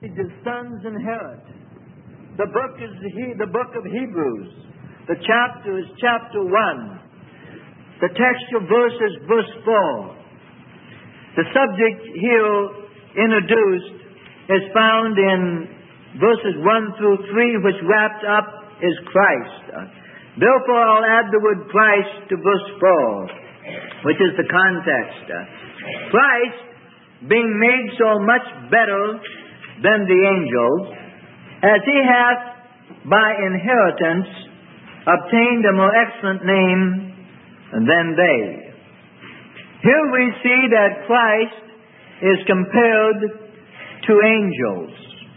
The sons inherit. The book is the book of Hebrews. The chapter is chapter 1. The textual verse is verse 4. The subject here introduced is found in verses 1 through 3, which wrapped up is Christ. Therefore, I'll add the word Christ to verse 4, which is the context. Christ, being made so much better than the angels, as he hath by inheritance obtained a more excellent name than they. Here we see that Christ is compared to angels,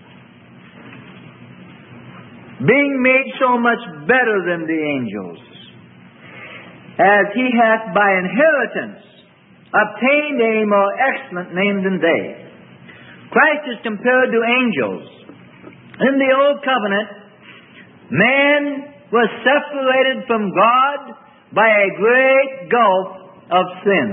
being made so much better than the angels, as he hath by inheritance obtained a more excellent name than they. Christ is compared to angels. In the Old Covenant, man was separated from God by a great gulf of sin.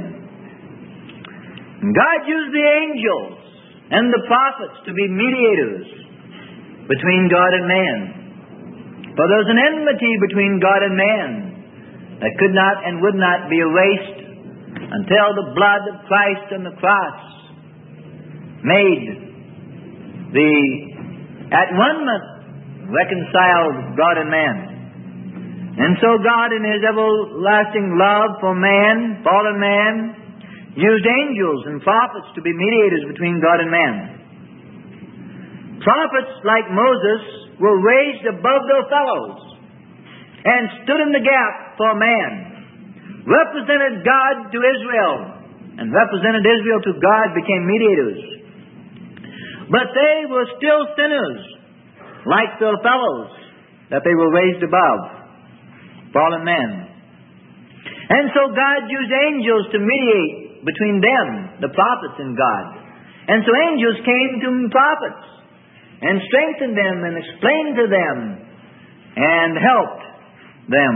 God used the angels and the prophets to be mediators between God and man. For there's an enmity between God and man that could not and would not be erased until the blood of Christ on the cross made the at-one-ment reconciled God and man. And so God, in His everlasting love for man, fallen man, used angels and prophets to be mediators between God and man. Prophets like Moses were raised above their fellows and stood in the gap for man, represented God to Israel, and represented Israel to God, became mediators. But they were still sinners, like their fellows that they were raised above, fallen men. And so God used angels to mediate between them, the prophets, and God. And so angels came to prophets and strengthened them and explained to them and helped them.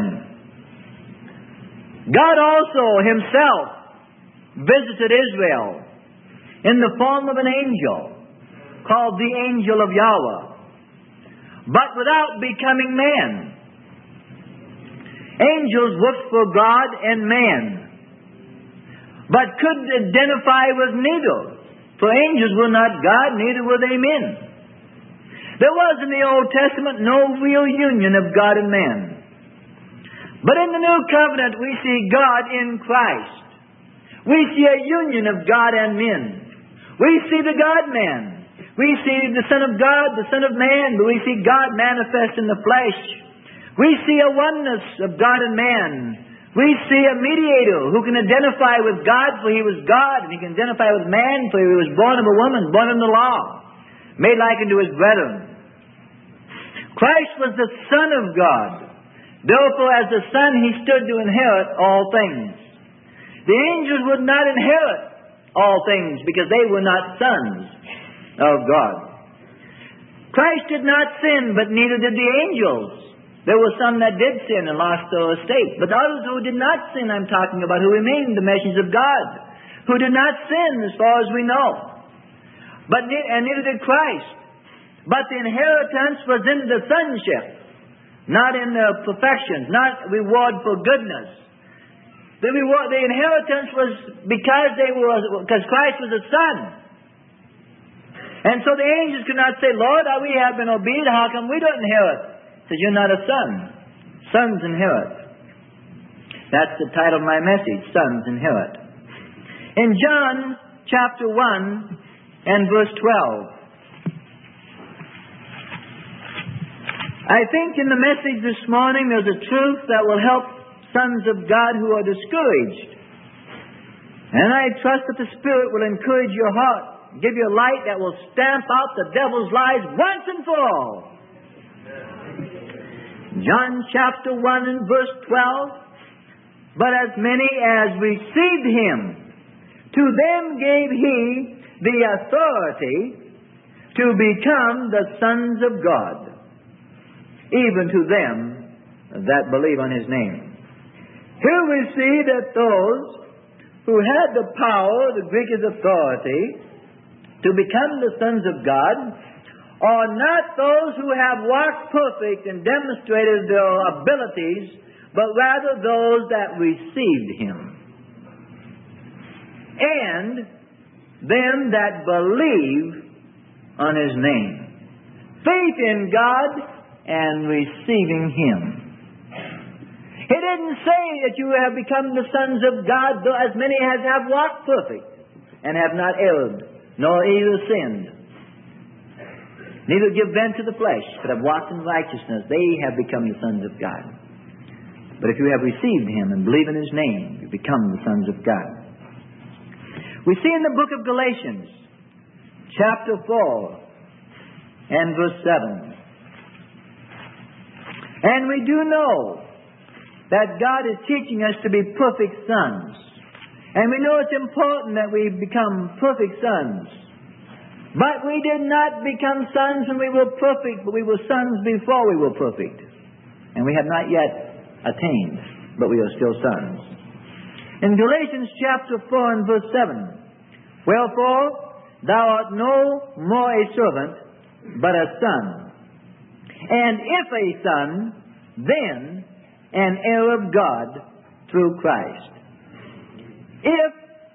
God also Himself visited Israel in the form of an angel called the angel of Yahweh, but without becoming man. Angels worked for God and man, but could identify with neither. For angels were not God, neither were they men. There was in the Old Testament no real union of God and man. But in the New Covenant we see God in Christ. We see a union of God and men. We see the God-man. We see the Son of God, the Son of Man, but we see God manifest in the flesh. We see a oneness of God and man. We see a mediator who can identify with God, for He was God, and He can identify with man, for He was born of a woman, born in the law, made like unto His brethren. Christ was the Son of God. Therefore, as the Son, He stood to inherit all things. The angels would not inherit all things because they were not sons of God. Christ did not sin, but neither did the angels. There were some that did sin and lost their estate. But others who did not sin, I'm talking about, who remained the messengers of God, who did not sin as far as we know. And neither did Christ. But the inheritance was in the sonship, not in the perfections, not reward for goodness. The inheritance was because Christ was a son. And so the angels could not say, Lord, we have been obedient, how come we don't inherit? He says, you're not a son. Sons inherit. That's the title of my message, Sons Inherit. In John chapter 1 and verse 12, I think in the message this morning there's a truth that will help sons of God who are discouraged. And I trust that the Spirit will encourage your heart, give you a light that will stamp out the devil's lies once and for all. John chapter 1 and verse 12, but as many as received Him, to them gave He the authority to become the sons of God, even to them that believe on His name. Here we see that those who had the power, the Greek is authority, to become the sons of God are not those who have walked perfect and demonstrated their abilities, but rather those that received Him, and them that believe on His name. Faith in God and receiving Him. He didn't say that you have become the sons of God, though as many as have walked perfect and have not erred, nor either sinned. Neither give vent to the flesh, but have walked in righteousness. They have become the sons of God. But if you have received Him and believe in His name, you become the sons of God. We see in the book of Galatians, chapter 4 and verse 7. And we do know that God is teaching us to be perfect sons. And we know it's important that we become perfect sons. But we did not become sons when we were perfect, but we were sons before we were perfect. And we have not yet attained, but we are still sons. In Galatians chapter 4 and verse 7, wherefore thou art no more a servant, but a son. And if a son, then an heir of God through Christ. If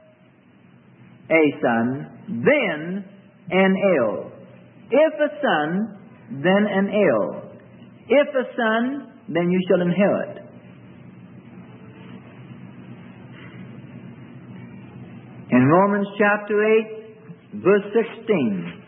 a son, then an heir. If a son, then an heir. If a son, then you shall inherit. In Romans chapter 8, verse 16,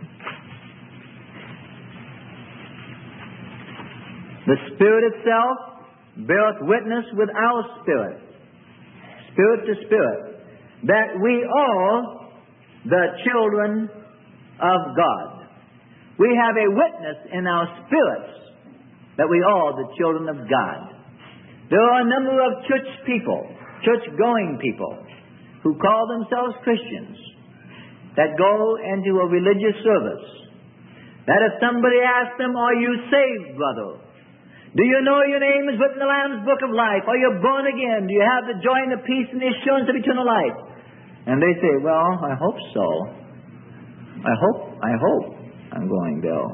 the Spirit itself beareth witness with our spirit, spirit to spirit, that we are the children of God. We have a witness in our spirits that we are the children of God. There are a number of church people, church-going people, who call themselves Christians, that go into a religious service, that if somebody asks them, are you saved, brother? Do you know your name is written in the Lamb's Book of Life? Are you born again? Do you have the joy and the peace and the assurance of eternal life? And they say, well, I hope so. I hope I'm going there.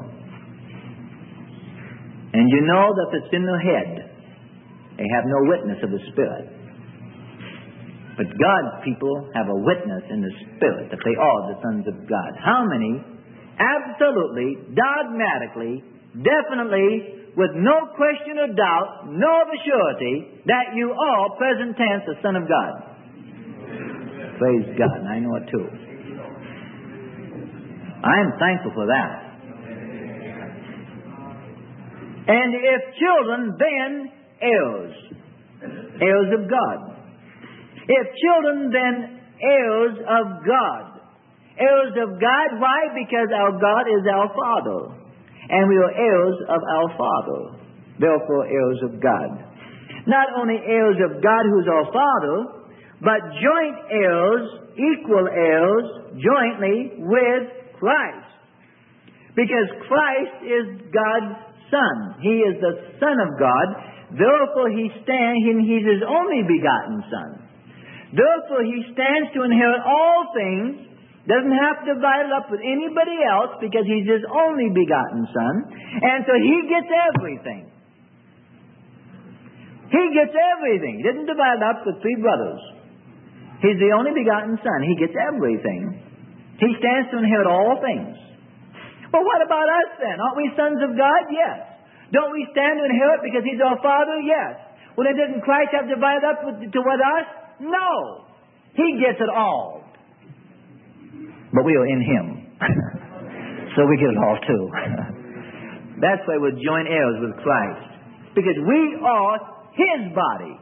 And you know that it's in their head. They have no witness of the Spirit. But God's people have a witness in the Spirit that they are the sons of God. How many absolutely, dogmatically, definitely, with no question or doubt, no of a surety, that you are, present tense, a son of God? Praise God, and I know it too. I am thankful for that. And if children, then heirs. Heirs of God. If children, then heirs of God. Heirs of God, why? Because our God is our Father. And we are heirs of our Father. Therefore, heirs of God. Not only heirs of God, who is our Father, but joint heirs, equal heirs, jointly with Christ. Because Christ is God's Son. He is the Son of God. Therefore, He's His only begotten Son. Therefore, He stands to inherit all things. Doesn't have to divide it up with anybody else because He's His only begotten Son. And so He gets everything. He gets everything. He didn't divide it up with three brothers. He's the only begotten Son. He gets everything. He stands to inherit all things. Well, what about us then? Aren't we sons of God? Yes. Don't we stand to inherit because He's our Father? Yes. Well, then didn't Christ have divided up with us? No. He gets it all. But we are in Him. So we get it all too. That's why we're joint heirs with Christ. Because we are His body.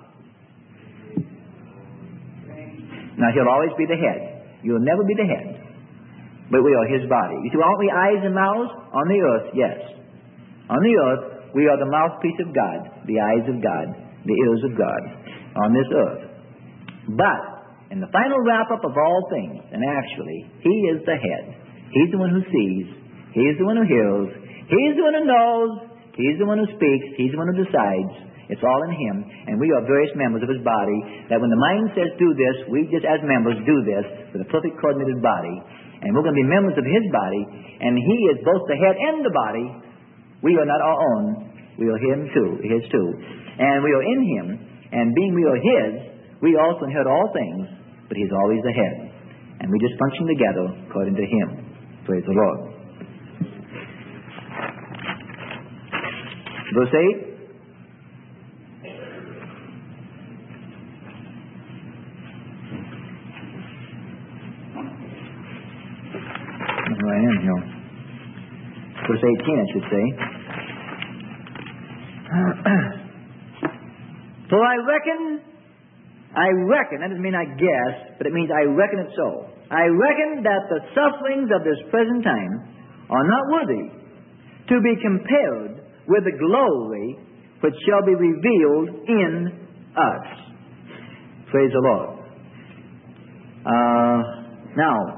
Now, He'll always be the head. You'll never be the head. But we are His body. You see, aren't we eyes and mouths? On the earth, yes. On the earth, we are the mouthpiece of God, the eyes of God, the ears of God, on this earth. But, in the final wrap-up of all things, and actually, He is the head. He's the one who sees. He's the one who hears. He's the one who knows. He's the one who speaks. He's the one who decides. It's all in Him. And we are various members of His body, that when the mind says do this, we just as members do this with a perfect coordinated body. And we're going to be members of His body, and He is both the head and the body. We are not our own. We are His too. And we are in Him, and being we are His, we also inherit all things, but He's always the head. And we just function together according to Him. Praise the Lord. Verse 8. I am here. Verse 18, I should say. For I reckon, that doesn't mean I guess, but it means I reckon it so. I reckon that the sufferings of this present time are not worthy to be compared with the glory which shall be revealed in us. Praise the Lord. Now,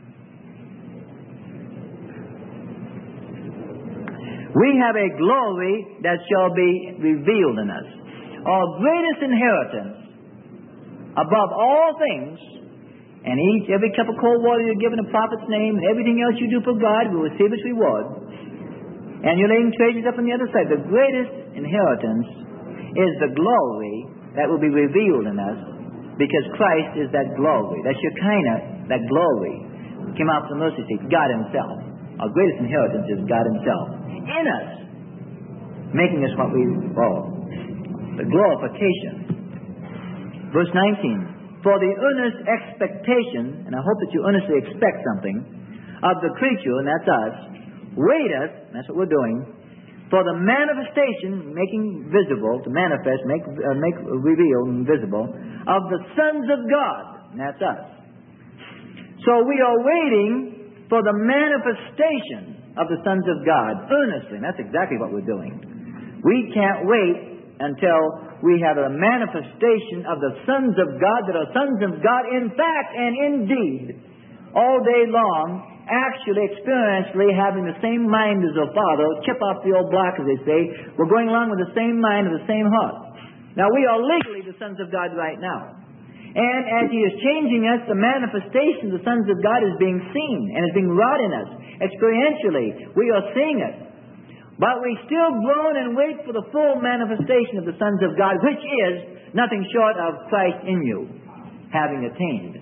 we have a glory that shall be revealed in us. Our greatest inheritance above all things, and every cup of cold water you give in a prophet's name, and everything else you do for God will receive its reward. And you're laying treasures up on the other side. The greatest inheritance is the glory that will be revealed in us, because Christ is that glory. That Shekinah, that glory, came out from the mercy seat, God Himself. Our greatest inheritance is God Himself in us, making us what we are. The glorification. Verse 19. For the earnest expectation, and I hope that you earnestly expect something, of the creature, and that's us, waiteth, that's what we're doing, for the manifestation, making visible, to manifest, make reveal and visible, of the sons of God, and that's us. So we are waiting for the manifestation of the sons of God, earnestly, and that's exactly what we're doing. We can't wait until we have a manifestation of the sons of God that are sons of God in fact and indeed all day long, actually experientially having the same mind as their Father, chip off the old block, as they say. We're going along with the same mind and the same heart. Now, we are legally the sons of God right now. And as He is changing us, the manifestation of the sons of God is being seen and is being wrought in us. Experientially, we are seeing it. But we still groan and wait for the full manifestation of the sons of God, which is nothing short of Christ in you, having attained.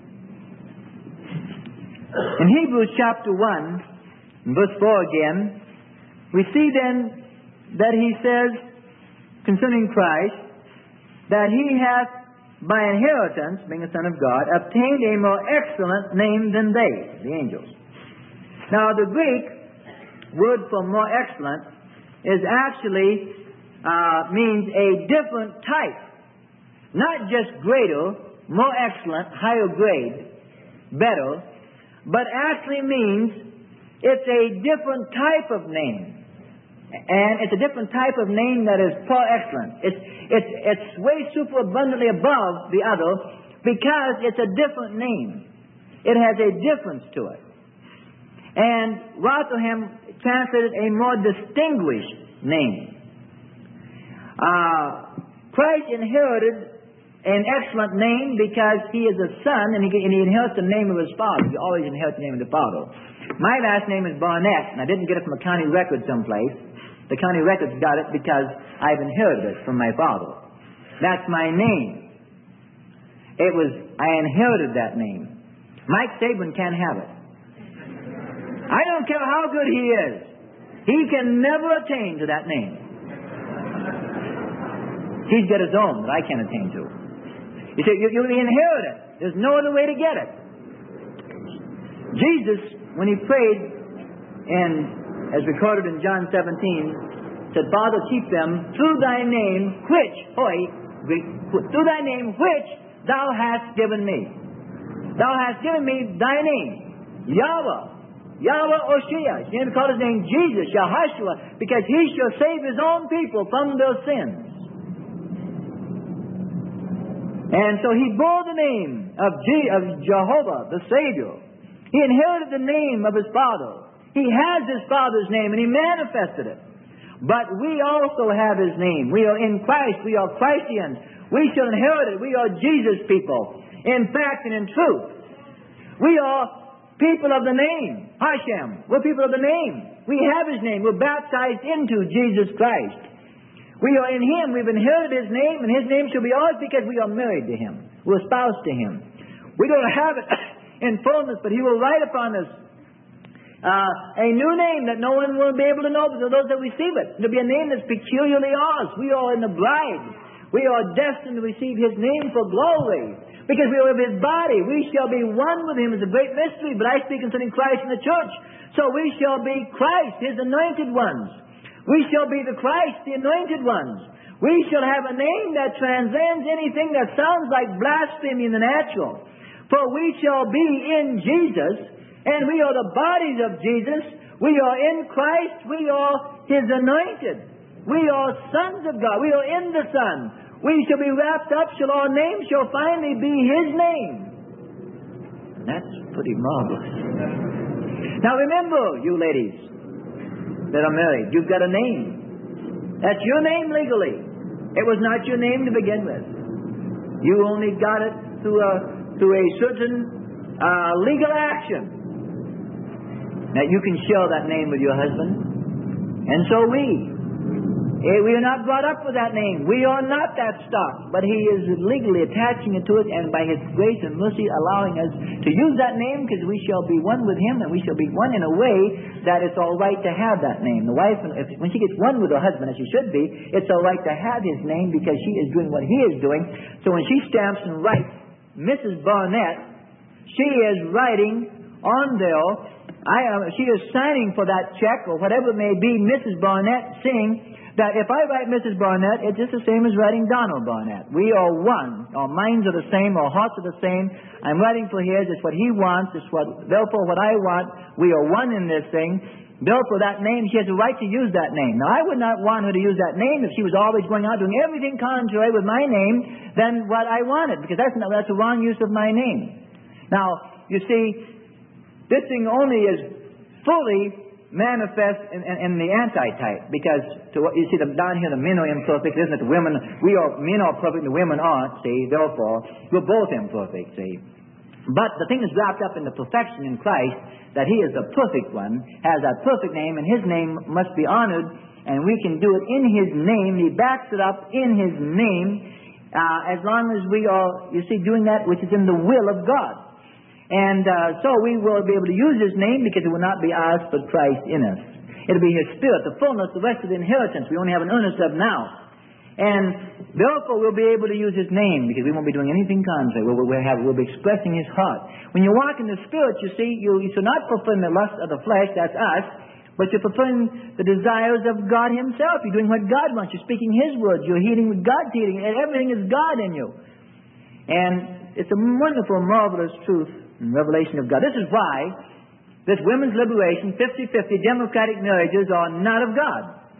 In Hebrews chapter 1, verse 4 again, we see then that he says concerning Christ that He hath by inheritance, being a son of God, obtained a more excellent name than they, the angels. Now the Greek word for more excellent is actually means a different type. Not just greater, more excellent, higher grade, better, but actually means it's a different type of name. And it's a different type of name that is far excellent. It's way super abundantly above the other because it's a different name. It has a difference to it. And Rotherham translated a more distinguished name. Christ inherited an excellent name because He is a son and he inherits the name of His Father. He always inherits the name of the Father. My last name is Barnett, and I didn't get it from a county record someplace. The county records got it because I've inherited it from my father. That's my name. I inherited that name. Mike Saban can't have it. I don't care how good he is. He can never attain to that name. He's got his own that I can't attain to. You see, you inherit it. There's no other way to get it. Jesus, when He prayed, as recorded in John 17, said, Father, keep them through Thy name, through Thy name which Thou hast given me. Thou hast given me Thy name, Yahweh Oshia. You call His name Jesus, Yahushua, because He shall save His own people from their sins. And so He bore the name of Jehovah, the Savior. He inherited the name of His Father. He has His Father's name, and He manifested it. But we also have His name. We are in Christ. We are Christians. We shall inherit it. We are Jesus people. In fact and in truth, we are people of the name. Hashem. We're people of the name. We have His name. We're baptized into Jesus Christ. We are in Him. We've inherited His name, and His name shall be ours because we are married to Him. We're espoused to Him. We don't have it in fullness, but He will write upon us a new name that no one will be able to know but those that receive it. It'll be a name that's peculiarly ours. We are in the bride. We are destined to receive His name for glory, because we are of His body. We shall be one with Him. It's a great mystery, but I speak concerning Christ and the church. So we shall be Christ, His anointed ones. We shall be the Christ, the anointed ones. We shall have a name that transcends anything that sounds like blasphemy in the natural. For we shall be in Jesus, and we are the bodies of Jesus. We are in Christ. We are His anointed. We are sons of God. We are in the Son. We shall be wrapped up, our name shall finally be His name. And that's pretty marvelous. Now remember, you ladies that are married, you've got a name. That's your name legally. It was not your name to begin with. You only got it through a certain legal action. That you can share that name with your husband. And so we are not brought up with that name. We are not that stock. But He is legally attaching it to it, and by His grace and mercy allowing us to use that name, because we shall be one with Him, and we shall be one in a way that it's all right to have that name. The wife, when she gets one with her husband, as she should be, it's all right to have his name because she is doing what he is doing. So when she stamps and writes Mrs. Barnett, she is writing on there, she is signing for that check, or whatever it may be, Mrs. Barnett, saying that if I write Mrs. Barnett, it's just the same as writing Donald Barnett. We are one. Our minds are the same. Our hearts are the same. I'm writing for his. It's what he wants. Therefore, what I want. We are one in this thing. Therefore, that name, she has a right to use that name. Now, I would not want her to use that name if she was always going out doing everything contrary with my name than what I wanted, because that's a wrong use of my name. Now, you see, this thing only is fully manifest in the antitype, because you see down here the men are imperfect, isn't it? The women, men are perfect, the women aren't. See, therefore we're both imperfect. See, but the thing is wrapped up in the perfection in Christ, that He is the perfect one, has that perfect name, and His name must be honored, and we can do it in His name. He backs it up in His name, as long as we are, you see, doing that which is in the will of God. And so we will be able to use His name, because it will not be ours but Christ in us. It will be His Spirit, the fullness, the rest of the inheritance we only have an earnest of now. And therefore we'll be able to use His name, because we won't be doing anything contrary. We'll be expressing His heart. When you walk in the Spirit, you see, you shall not fulfill the lust of the flesh, that's us, but you're fulfilling the desires of God Himself. You're doing what God wants. You're speaking His words. You're healing with God's healing. And everything is God in you. And it's a wonderful, marvelous truth and revelation of God. This is why this women's liberation, 50-50 democratic marriages are not of God.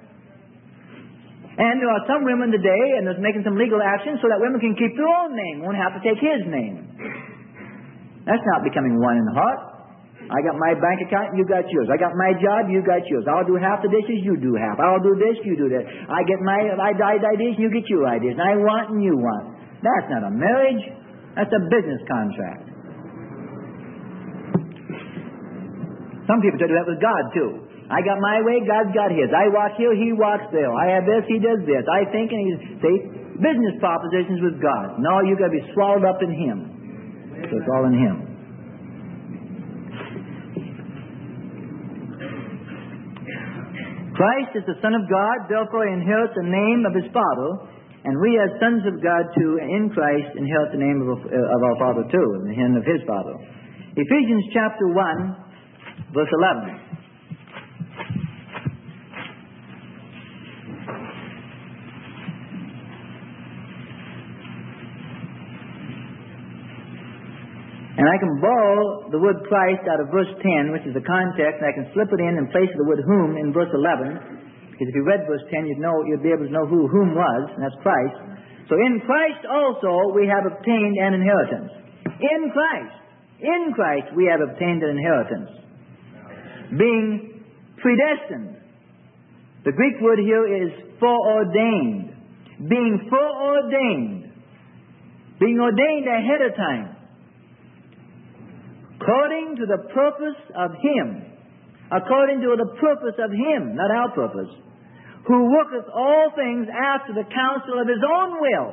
And there are some women today, and they're making some legal action so that women can keep their own name, won't have to take His name. That's not becoming one in the heart. I got my bank account, you got yours. I got my job, you got yours. I'll do half the dishes, you do half. I'll do this, you do that. I get my ideas, you get your ideas. And I want and you want. That's not a marriage. That's a business contract. Some people try to do that with God too. I got my way, God's got His. I walk here, He walks there. I have this, He does this. I think, and He... See, business propositions with God. No, you've got to be swallowed up in Him. So it's all in Him. Christ is the Son of God, therefore He inherits the name of His Father, and we as sons of God too, in Christ, inherit the name of our Father too, and the name of His Father. Ephesians chapter 1, verse 11. And I can borrow the word Christ out of verse 10, which is the context, and I can slip it in place of the word whom in verse 11. Because if you read verse 10, you'd be able to know who whom was, and that's Christ. So in Christ also we have obtained an inheritance. In Christ we have obtained an inheritance. Being predestined. The Greek word here is foreordained. Being foreordained. Being ordained ahead of time. according to the purpose of Him, according to the purpose of Him, not our purpose, who worketh all things after the counsel of His own will.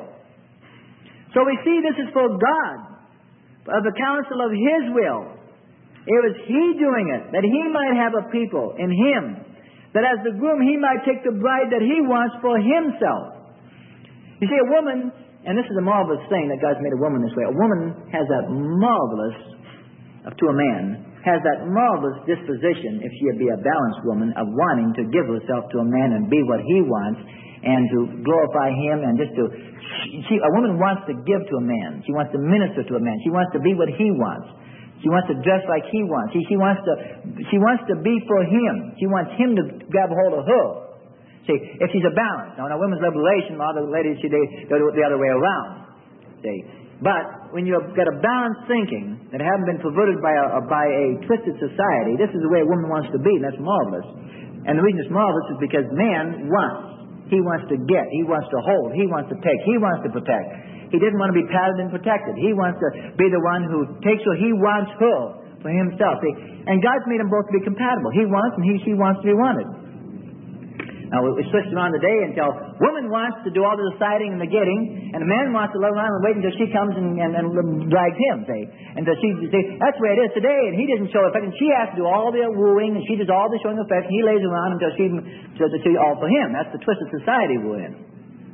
So we see this is for God, of the counsel of His will. It was He doing it, that He might have a people in Him, that as the groom He might take the bride that He wants for Himself. You see, a woman, and this is a marvelous thing that God's made a woman this way, a woman has that marvelous, to a man, has that marvelous disposition, if she be a balanced woman, of wanting to give herself to a man and be what he wants and to glorify him and just to... a woman wants to give to a man. She wants to minister to a man. She wants to be what he wants. She wants to dress like he wants. She wants to be for him. She wants him to grab a hold of her. See, if she's a balance. Now, in a women's liberation, a lot of ladies, they do it the other way around. See, but when you've got a balanced thinking that haven't been perverted by a twisted society, this is the way a woman wants to be, and that's marvelous. And the reason it's marvelous is because man wants. He wants to get. He wants to hold. He wants to take. He wants to protect. He doesn't want to be padded and protected. He wants to be the one who takes her. He wants her for himself. See? And God's made them both to be compatible. He wants and she wants to be wanted. Now, we switched around today until woman wants to do all the deciding and the getting, and the man wants to love around and wait until she comes and drags him, see. And so that's the way it is today, and he doesn't show affection. She has to do all the wooing, and she does all the showing affection. He lays around until she all for him. That's the twisted society we're in.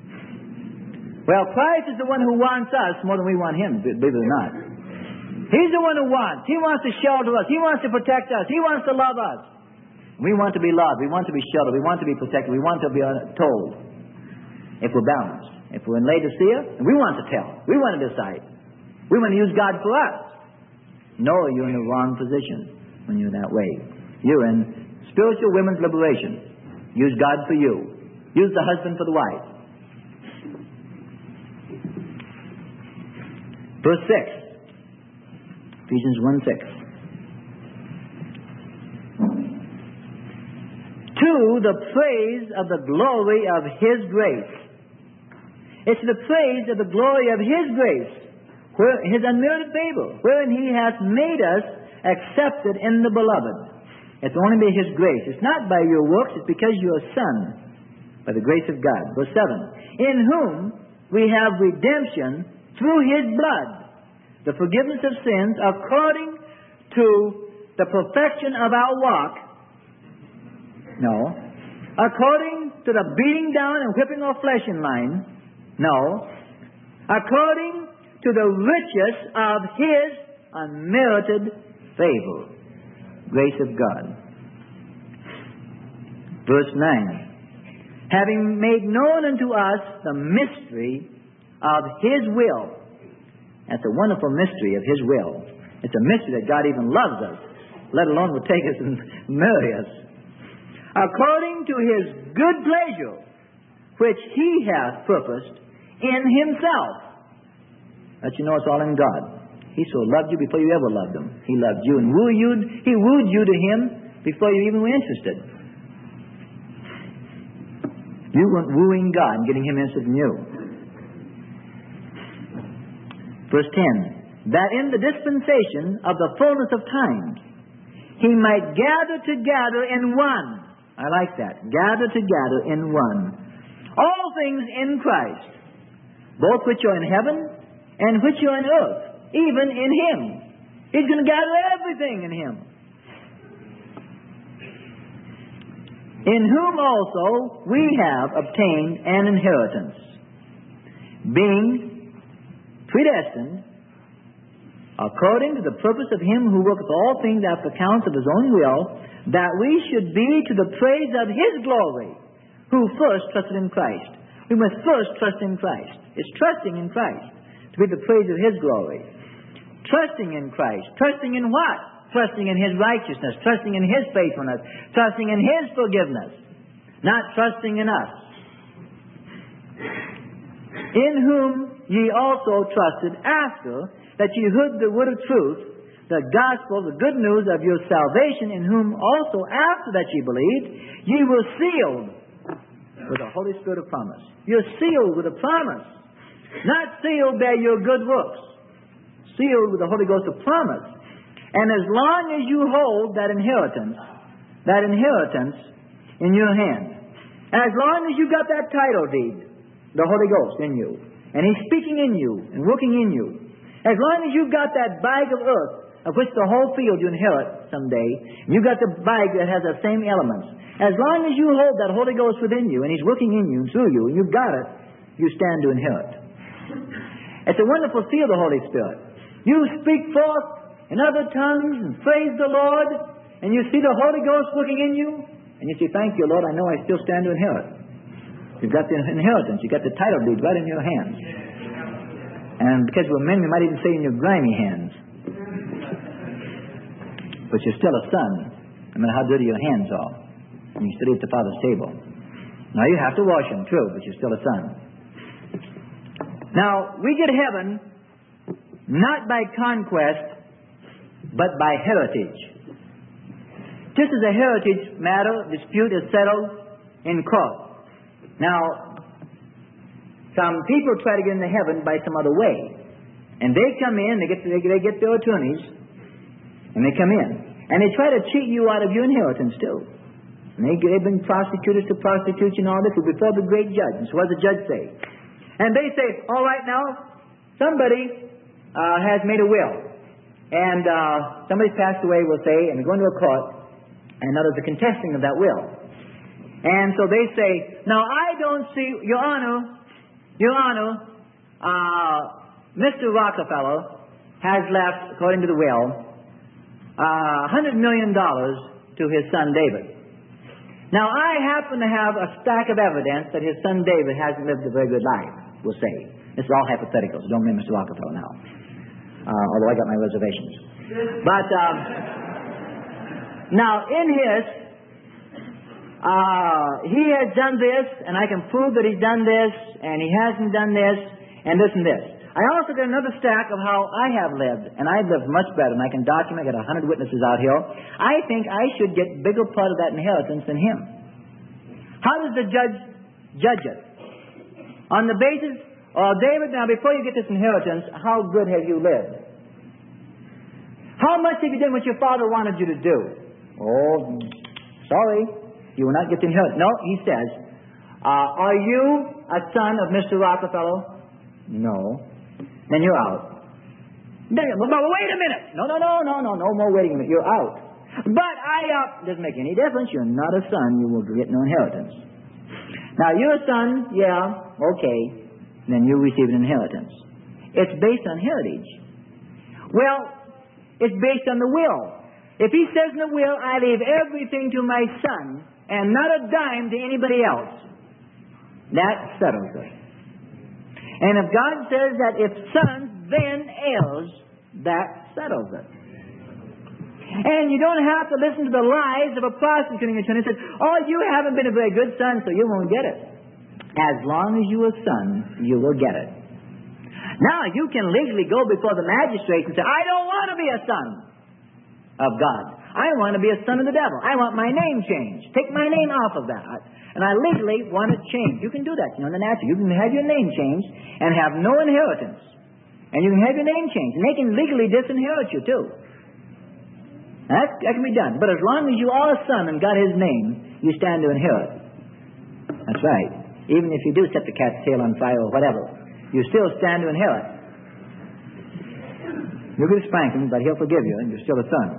Well, Christ is the one who wants us more than we want him, believe it or not. He's the one who wants. He wants to shelter us. He wants to protect us. He wants to love us. We want to be loved. We want to be sheltered. We want to be protected. We want to be told if we're balanced. If we're in Laodicea, we want to tell. We want to decide. We want to use God for us. No, you're in the wrong position when you're that way. You're in spiritual women's liberation. Use God for you. Use the husband for the wife. Verse 6. Ephesians 1:6. To the praise of the glory of His grace. It's the praise of the glory of His grace, His unmerited favor, wherein He hath made us accepted in the Beloved. It's only by His grace. It's not by your works. It's because you're a son, by the grace of God. Verse 7. In whom we have redemption through His blood, the forgiveness of sins, according to the perfection of our walk. No. According to the beating down and whipping of flesh in line. No. According to the riches of His unmerited favor. Grace of God. Verse 9. Having made known unto us the mystery of His will. That's a wonderful mystery of His will. It's a mystery that God even loves us, let alone will take us and marry us. According to His good pleasure, which He hath purposed in Himself. That you know it's all in God. He so loved you before you ever loved Him. He loved you and He wooed you to Him before you even were interested. You weren't wooing God and getting Him interested in you. Verse 10. That in the dispensation of the fullness of times, He might gather together in one. I like that. Gather together in one. All things in Christ, both which are in heaven and which are in earth, even in Him. He's going to gather everything in Him. In whom also we have obtained an inheritance, being predestined according to the purpose of Him who worketh all things after the counsel of His own will, that we should be to the praise of His glory, who first trusted in Christ. We must first trust in Christ. It's trusting in Christ to be the praise of His glory. Trusting in Christ. Trusting in what? Trusting in His righteousness. Trusting in His faithfulness. Trusting in His forgiveness. Not trusting in us. In whom ye also trusted after that ye heard the word of truth, the gospel, the good news of your salvation, in whom also after that ye believed, ye were sealed with the Holy Spirit of promise. You're sealed with a promise. Not sealed by your good works. Sealed with the Holy Ghost of promise. And as long as you hold that inheritance in your hand, as long as you got that title deed, the Holy Ghost in you, and He's speaking in you and working in you, as long as you've got that bag of earth, of which the whole field you inherit someday, and you've got the bag that has the same elements, as long as you hold that Holy Ghost within you, and He's working in you and through you, and you've got it, you stand to inherit. It's a wonderful seal of the Holy Spirit. You speak forth in other tongues and praise the Lord, and you see the Holy Ghost working in you, and you say, thank you, Lord, I know I still stand to inherit. You've got the inheritance. You've got the title deed right in your hands. And because we're men, we might even say in your grimy hands. But you're still a son, no matter how dirty your hands are. And you still eat the Father's table. Now, you have to wash them, true, but you're still a son. Now, we get heaven not by conquest, but by heritage. Just as a heritage matter, dispute is settled in court. Now, some people try to get into heaven by some other way. And they come in, they get their attorneys, and they come in. And they try to cheat you out of your inheritance, too. And they bring prosecutors to prosecute you and all this before the great judge. And so what does the judge say? And they say, all right, now, somebody has made a will. And somebody's passed away, we'll say, and they're going to a court. And now there's a contesting of that will. And so they say, now I don't see, Your Honor, Mr. Rockefeller has left, according to the will, $100 million to his son David. Now I happen to have a stack of evidence that his son David hasn't lived a very good life, we'll say. This is all hypothetical, so don't blame Mr. Rockefeller now. Although I got my reservations. But now in his, he has done this, and I can prove that he's done this, and he hasn't done this, and this and this. I also got another stack of how I have lived, and I've lived much better, and I can document. I got 100 witnesses out here. I think I should get bigger part of that inheritance than him. How does the judge judge it? On the basis, David, now before you get this inheritance, how good have you lived? How much have you done what your father wanted you to do? Oh, sorry, you will not get the inheritance. No, he says, are you a son of Mr. Rockefeller? No. Then you're out. But wait a minute. No more waiting a minute. You're out. But doesn't make any difference. You're not a son. You will get no inheritance. Now, you're a son. Yeah. Okay. Then you receive an inheritance. It's based on heritage. Well, it's based on the will. If he says in the will, I leave everything to my son and not a dime to anybody else, that settles it. And if God says that if sons, then heirs, that settles it. And you don't have to listen to the lies of a prosecuting attorney who says, oh, you haven't been a very good son, so you won't get it. As long as you're a son, you will get it. Now, you can legally go before the magistrate and say, I don't want to be a son of God. I want to be a son of the devil. I want my name changed. Take my name off of that. And I legally want it changed. You can do that, in the natural. You can have your name changed and have no inheritance. And you can have your name changed. And they can legally disinherit you, too. Now, that can be done. But as long as you are a son and got his name, you stand to inherit. That's right. Even if you do set the cat's tail on fire or whatever, you still stand to inherit. You can spank him, but he'll forgive you, and you're still a son.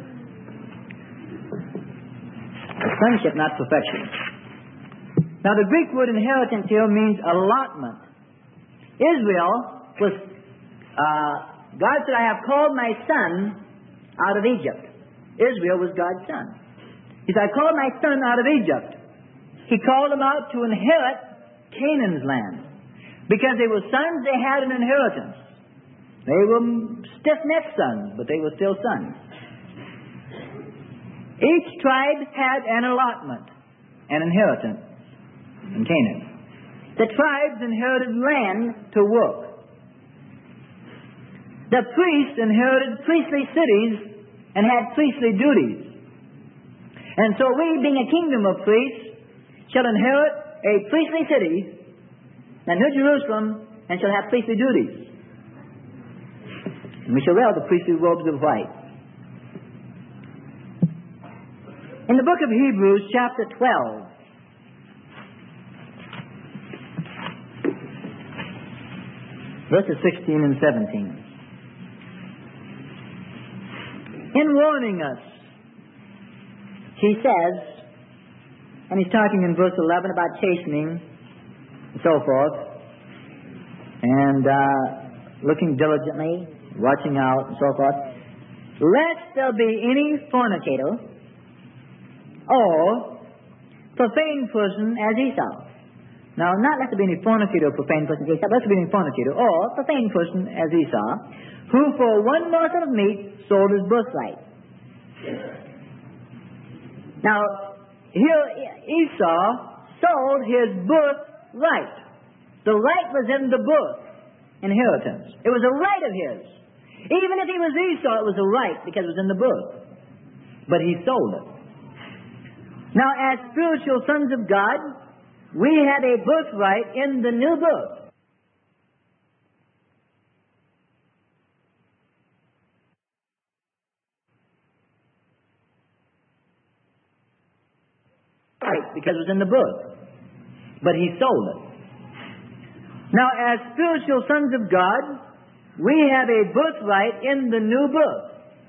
A sonship, not perfection. Now, the Greek word inheritance here means allotment. Israel was, God said, I have called my son out of Egypt. Israel was God's son. He said, I called my son out of Egypt. He called them out to inherit Canaan's land. Because they were sons, they had an inheritance. They were stiff-necked sons, but they were still sons. Each tribe had an allotment, an inheritance in Canaan. The tribes inherited land to work. The priests inherited priestly cities and had priestly duties. And so we, being a kingdom of priests, shall inherit a priestly city, and New Jerusalem, and shall have priestly duties. And we shall wear the priestly robes of white. In the book of Hebrews, chapter 12, verses 16 and 17. In warning us, he says, and he's talking in verse 11 about chastening and so forth, and looking diligently, watching out and so forth, lest there be any fornicator or profane person as Esau. Now, not let there be any fornicator or profane person as Esau, but let there be any fornicator or profane person as Esau, who for one morsel of meat sold his birthright. Now, here Esau sold his birthright. The right was in the birth inheritance. It was a right of his. Even if he was Esau, it was a right because it was in the birth. But he sold it. Now, as spiritual sons of God, we have a birthright in the new birth. Right, because it was in the birth. But he sold it. Now, as spiritual sons of God, we have a birthright in the new birth.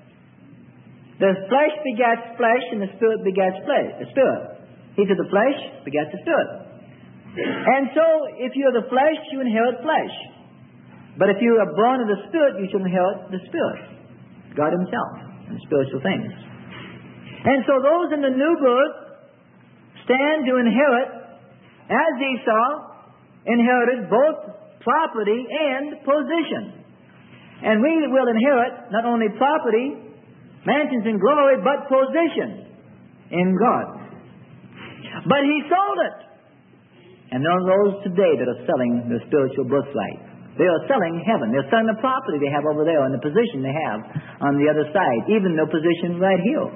The flesh begets flesh, and the spirit begets the spirit. He to the flesh begets the spirit. And so, if you're the flesh, you inherit flesh. But if you are born of the spirit, you shall inherit the spirit, God himself, and spiritual things. And so those in the new birth stand to inherit, as Esau inherited both property and position. And we will inherit not only property, mansions and glory, but position in God. But he sold it. And there are those today that are selling the spiritual birthright. They are selling heaven. They're selling the property they have over there and the position they have on the other side, even their position right here.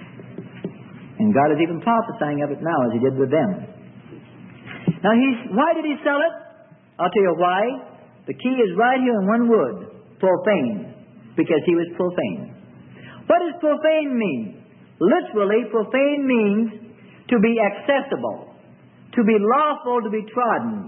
And God is even prophesying of it now, as he did with them. Now, why did he sell it? I'll tell you why. The key is right here in one word: profane. Because he was profane. What does profane mean? Literally, profane means to be accessible, to be lawful to be trodden.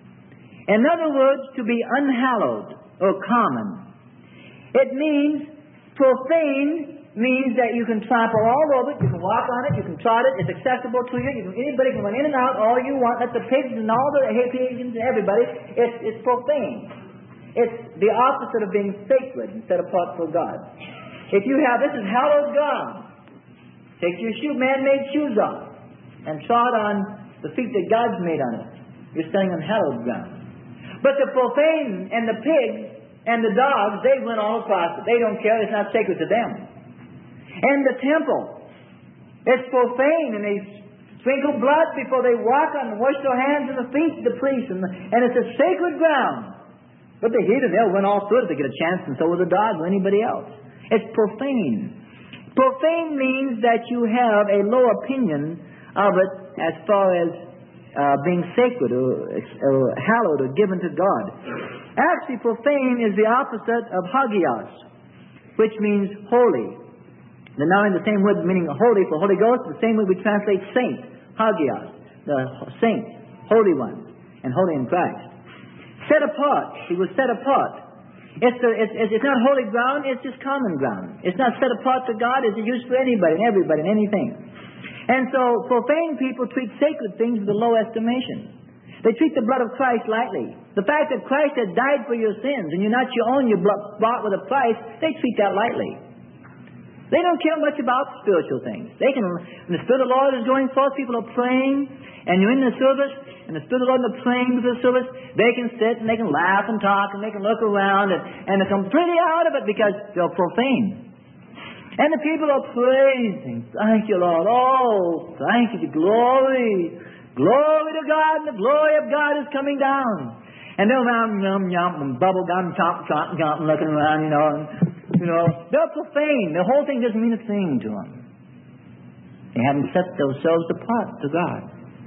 In other words, to be unhallowed or common. It means, profane means that you can trample all over it, you can walk on it, you can trot it, it's accessible to you, anybody can run in and out all you want, let the pigs and all the pagans and everybody, it's profane. It's the opposite of being sacred and set apart for God. If you have, this is hallowed ground, take your man-made shoes off and trod on the feet that God's made on it. You're standing on hallowed ground. But the profane and the pigs and the dogs, they run all across it. They don't care. It's not sacred to them. And the temple, it's profane, and they sprinkle blood before they walk on and wash their hands and the feet of the priest, and it's a sacred ground. But the heathen, they'll run all through it if they get a chance, and so will the dog or anybody else. It's profane. Profane means that you have a low opinion of it as far as being sacred or hallowed or given to God. Actually, profane is the opposite of hagios, which means holy. They're now in the same word meaning holy for Holy Ghost, the same way we translate saint, hagios, the saint, holy one, and holy in Christ. Set apart. He was set apart. It's not holy ground, it's just common ground. It's not set apart to God, it's used for anybody and everybody and anything. And so profane people treat sacred things with a low estimation. They treat the blood of Christ lightly. The fact that Christ had died for your sins and you're not your own, you're bought with a price, they treat that lightly. They don't care much about spiritual things. When the Spirit of the Lord is going forth, people are praying, and you're in the service, and the Spirit of the Lord is praying for the service, they can sit and they can laugh and talk and they can look around and they're completely out of it because they're profane. And the people are praising. Thank you, Lord. Oh, thank you. Glory. Glory to God. And the glory of God is coming down. And they're around, and bubble gum, chomp, looking around, they're profane. The whole thing doesn't mean a thing to them. They haven't set themselves apart to God.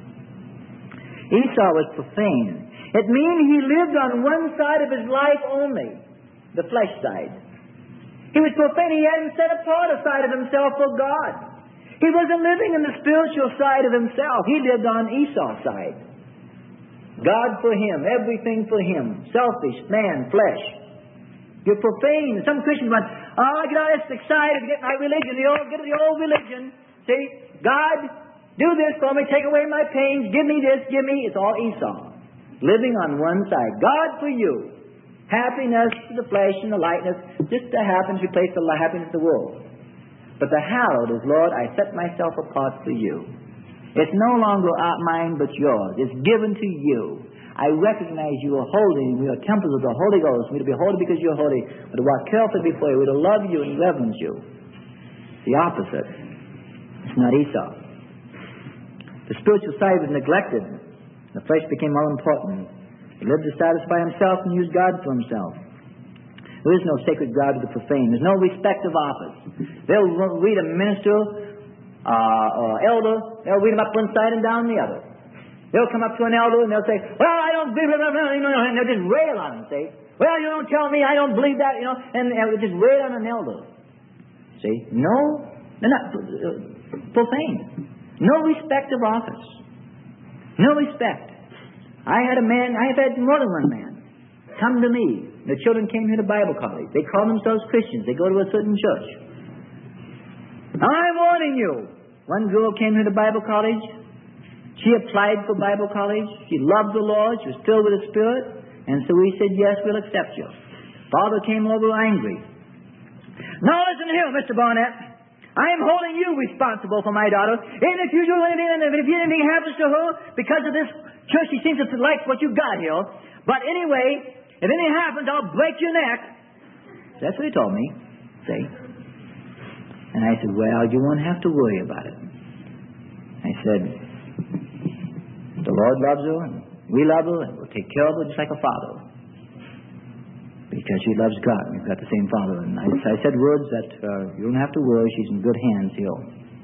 Esau was profane. It means he lived on one side of his life only, the flesh side. He was profane. He hadn't set apart a side of himself for God. He wasn't living in the spiritual side of himself. He lived on Esau's side. God for him, everything for him. Selfish, man, flesh. You're profane. Some Christians went, oh, I get all this excited to get my religion, get the old religion. See, God, do this for me, take away my pains, give me this, give me. It's all Esau. Living on one side. God for you. Happiness to the flesh and the lightness just to happen to replace the happiness of the world. But the hallowed is, Lord, I set myself apart for you. It's no longer mine but yours. It's given to you. I recognize you are holy, and we are temples of the Holy Ghost. We're to be holy because you're holy. We're to walk carefully before you. We're to love you and reverence you. The opposite. It's not Esau. The spiritual side was neglected. The flesh became all important. He lived to satisfy himself and use God for himself. There is no sacred God to the profane. There's no respect of office. They'll read a minister or elder. They'll read him up one side and down the other. They'll come up to an elder and they'll say, well, I don't believe, and they'll just rail on him, say, well, you don't tell me, I don't believe that, and they'll just rail on an elder. See? No, they're not profane. No respect of office. No respect. I have had more than one man come to me. The children came here to Bible college. They call themselves Christians. They go to a certain church. I'm warning you. One girl came here to Bible college. She applied for Bible college. She loved the Lord. She was filled with the Spirit. And so we said, yes, we'll accept you. Father came over angry. Now listen here, Mr. Barnett. I'm holding you responsible for my daughter. And if you do anything, and if anything happens to her, because of this church, she seems to like what you've got here. But anyway, if anything happens, I'll break your neck. That's what he told me. See? And I said, well, you won't have to worry about it. I said, the Lord loves her, and we love her, and we'll take care of her just like a father. Because she loves God. We've got the same Father. And I said words that you don't have to worry. She's in good hands here.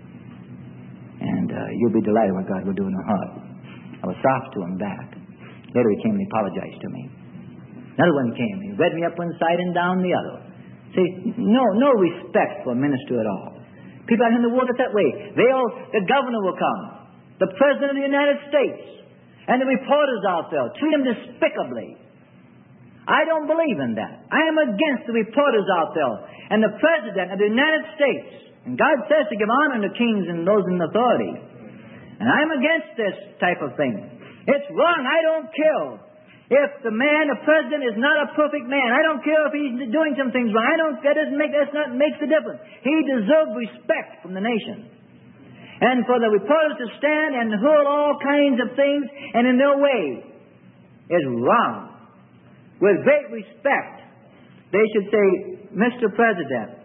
And you'll be delighted what God will do in her heart. I was soft to him back. Later he came and he apologized to me. Another one came. He read me up one side and down the other. See, no respect for a minister at all. People out in the world are that way. The governor will come. The President of the United States. And the reporters out there. Treat them despicably. I don't believe in that. I am against the reporters out there and the President of the United States. And God says to give honor to kings and those in authority. And I'm against this type of thing. It's wrong. I don't care if the president is not a perfect man. I don't care if he's doing some things wrong. That makes the difference. He deserves respect from the nation. And for the reporters to stand and hurl all kinds of things and in their way is wrong. With great respect, they should say, Mr. President,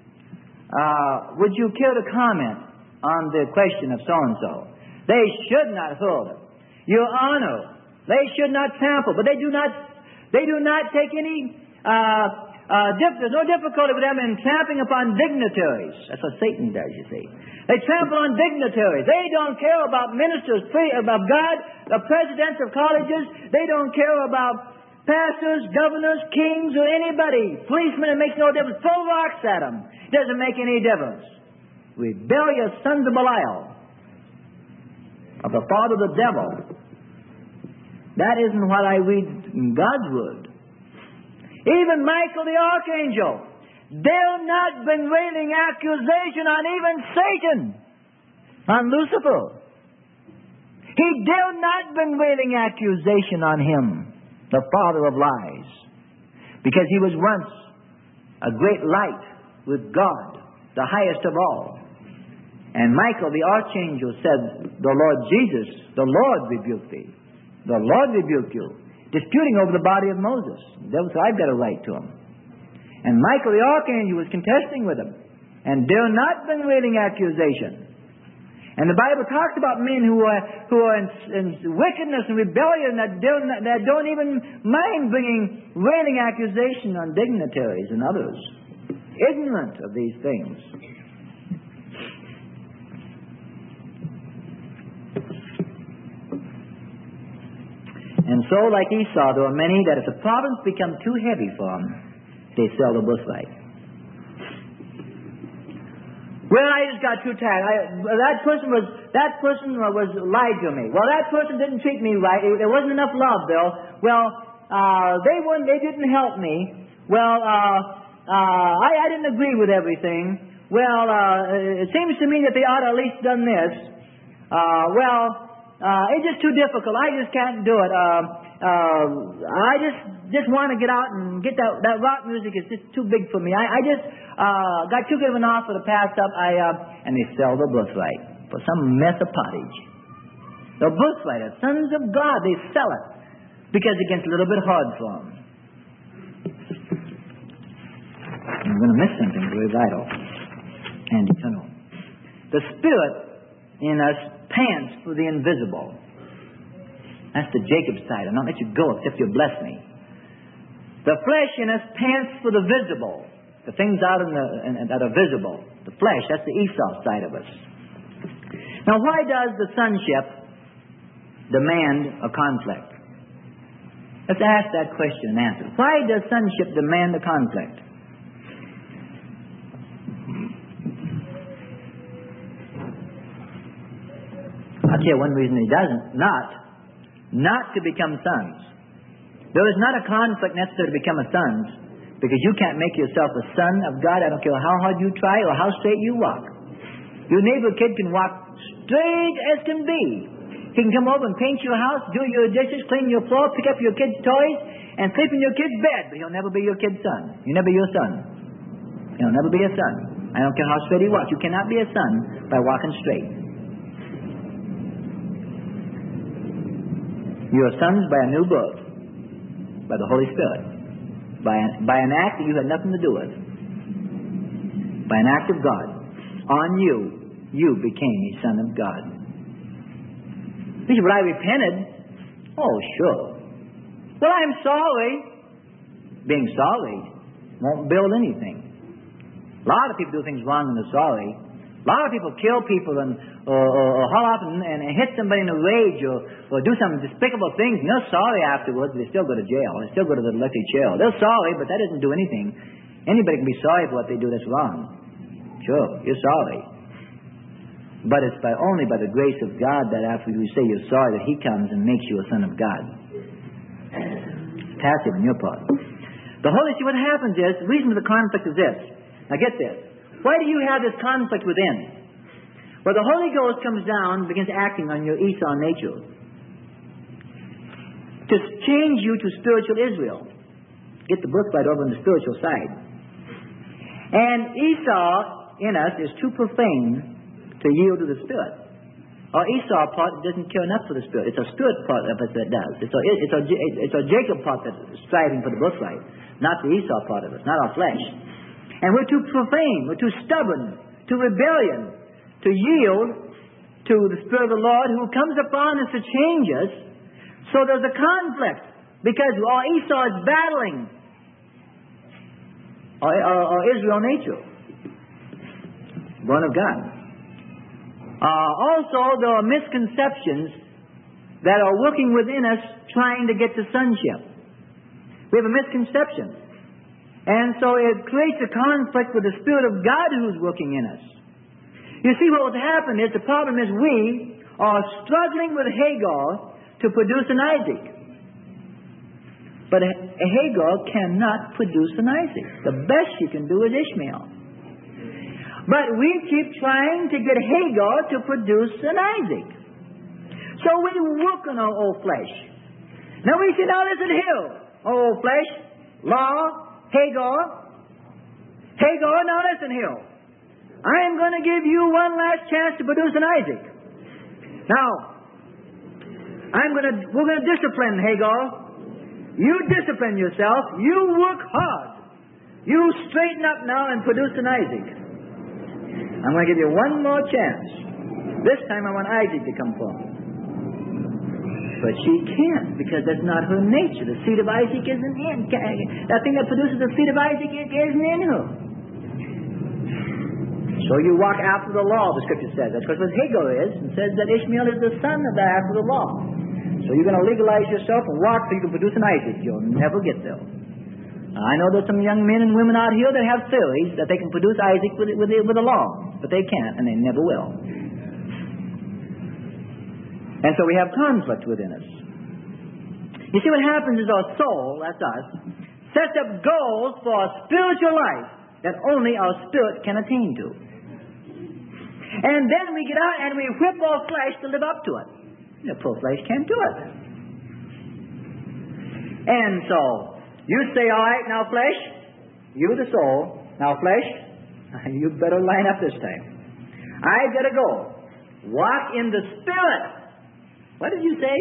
would you care to comment on the question of so-and-so? They should not hurl it. Your Honor, they should not trample, but they do not take any, there's no difficulty with them in trampling upon dignitaries. That's what Satan does, you see. They trample on dignitaries. They don't care about ministers, about God, the presidents of colleges. They don't care about pastors, governors, kings, or anybody. Policemen, it makes no difference. Throw rocks at them. It doesn't make any difference. Rebellious sons of Belial, of the father of the devil. That isn't what I read in God's Word. Even Michael the archangel dare not bring railing accusation on even Satan, on Lucifer. He dare not bring railing accusation on him, the father of lies, because he was once a great light with God, the highest of all. And Michael the archangel said, the Lord Jesus, the Lord rebuked thee. The Lord rebuked you. Disputing over the body of Moses. The devil said, I've got a right to him. And Michael the archangel was contesting with him, and dare not bring railing accusation. And the Bible talks about men who are in wickedness and rebellion that don't even mind bringing railing accusation on dignitaries and others, ignorant of these things. And so, like Esau, there are many that if the province becomes too heavy for them, they sell the birthright. Well, I just got too tired. That person was lied to me. Well, that person didn't treat me right. There wasn't enough love, Bill. Well, they didn't help me. Well, I didn't agree with everything. Well, it seems to me that they ought to at least done this. It's just too difficult. I just can't do it. I just want to get out and get that rock music is just too big for me. I just got too good of an offer to pass up. And they sell the birthright for some mess of pottage. The birthright, the sons of God, they sell it because it gets a little bit hard for them. I'm going to miss something very vital and eternal. The Spirit in us pants for the invisible. That's the Jacob side. I'll not let you go except you bless me. The flesh in us pants for the visible. The things out that are visible. The flesh, that's the Esau side of us. Now, why does the sonship demand a conflict? Let's ask that question and answer. Why does sonship demand a conflict? I'll tell you one reason he doesn't. Not to become sons. There is not a conflict necessary to become a son, because you can't make yourself a son of God. I don't care how hard you try or how straight you walk. Your neighbor kid can walk straight as can be. He can come over and paint your house, do your dishes, clean your floor, pick up your kids' toys, and sleep in your kid's bed. But he'll never be your kid's son. He'll never be your son. He'll never be a son. I don't care how straight he walks. You cannot be a son by walking straight. You are sons by a new birth, by the Holy Spirit, by an act that you had nothing to do with, by an act of God. On you became a son of God. Bishop, but I repented. Oh, sure. Well, I'm sorry. Being sorry won't build anything. A lot of people do things wrong and they're sorry. A lot of people kill people or haul off and hit somebody in a rage or do some despicable things, and they're sorry afterwards, but they still go to jail. They still go to the electric chair. They're sorry, but that doesn't do anything. Anybody can be sorry for what they do that's wrong. Sure, you're sorry. But it's only by the grace of God that after you say you're sorry that He comes and makes you a son of God. Passive on your part. The Holy Spirit, what happens is, the reason for the conflict is this. Now get this. Why do you have this conflict within? Well, the Holy Ghost comes down and begins acting on your Esau nature to change you to spiritual Israel. Get the birthright over on the spiritual side. And Esau in us is too profane to yield to the Spirit. Our Esau part doesn't care enough for the Spirit. It's a Spirit part of us that does. It's our Jacob part that's striving for the birthright, not the Esau part of us, not our flesh. And we're too profane, we're too stubborn, too rebellion to yield to the Spirit of the Lord who comes upon us to change us. So there's a conflict because our Esau is battling our Israel nature, born of God. Also, there are misconceptions that are working within us trying to get to sonship. We have a misconception. And so it creates a conflict with the Spirit of God who's working in us. You see, what will happen is, the problem is we are struggling with Hagar to produce an Isaac. But Hagar cannot produce an Isaac. The best she can do is Ishmael. But we keep trying to get Hagar to produce an Isaac. So we work on our old flesh. Now we say, now listen here, old flesh, law, Hagar, now listen here. I am going to give you one last chance to produce an Isaac. Now, we're going to discipline Hagar. You discipline yourself. You work hard. You straighten up now and produce an Isaac. I'm going to give you one more chance. This time I want Isaac to come forth. But she can't, because that's not her nature. The seed of Isaac isn't in. That thing that produces the seed of Isaac isn't in her. So you walk after the law, the Scripture says. That's what Hagar is, and says that Ishmael is the son of that after the law. So you're going to legalize yourself and walk so you can produce an Isaac. You'll never get there. I know there's some young men and women out here that have theories that they can produce Isaac with the law, but they can't, and they never will. And so we have conflict within us. You see, what happens is our soul, that's us, sets up goals for a spiritual life that only our spirit can attain to. And then we get out and we whip our flesh to live up to it. The poor flesh can't do it. And so, you say, all right, now flesh, you the soul, now flesh, you better line up this time. I better go. Walk in the Spirit. What did you say?